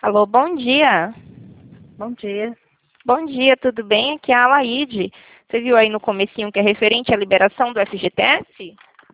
Alô, bom dia. Bom dia. Bom dia, tudo bem? Aqui é a Alaide. Você viu aí no comecinho que é referente à liberação do FGTS?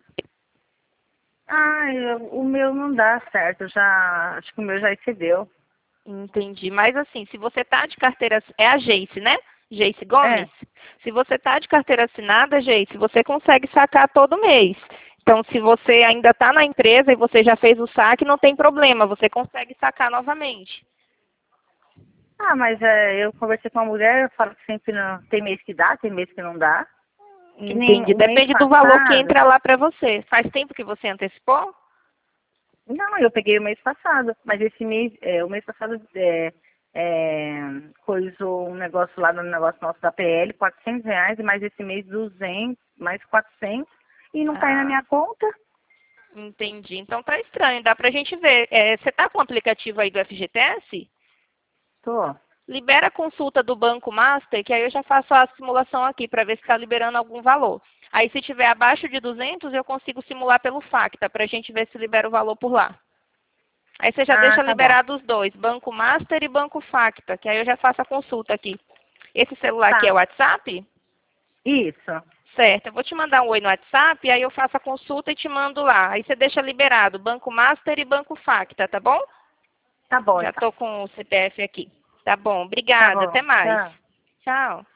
O meu não dá certo, acho que o meu já excedeu. Entendi. Mas assim, se você tá de carteira... É a Geice, né? Geice É. Gomes? Se você tá de carteira assinada, Geice, você consegue sacar todo mês. Então, se você ainda está na empresa e você já fez o saque, não tem problema, você consegue sacar novamente. Mas eu conversei com a mulher, eu falo que sempre não, tem mês que dá, tem mês que não dá. Que nem Entendi. o mês Depende do valor que passado. entra lá para você. Faz tempo que você antecipou? Não, eu peguei o mês passado, mas esse mês, o mês passado coisou um negócio lá no negócio nosso da PL, R$ 400, e mais esse mês 200, mais 400, e não cai na Ah, minha conta. entendi. Então tá estranho, dá pra gente ver. Você tá com o aplicativo aí do FGTS? Tô. Libera a consulta do Banco Master, que aí eu já faço a simulação aqui para ver se está liberando algum valor. Aí se tiver abaixo de 200, eu consigo simular pelo Facta, para a gente ver se libera o valor por lá. Aí você já deixa Tá bom. liberado os dois, Banco Master e Banco Facta, que aí eu já faço a consulta aqui. Esse celular aqui é o Tá. WhatsApp? Isso. Certo, eu vou te mandar um oi no WhatsApp, aí eu faço a consulta e te mando lá. Aí você deixa liberado Banco Master e Banco Facta, tá bom? Tá bom, Já então. estou com o CPF aqui. Tá bom, Tá obrigada, até bom. mais. Tchau. Tchau.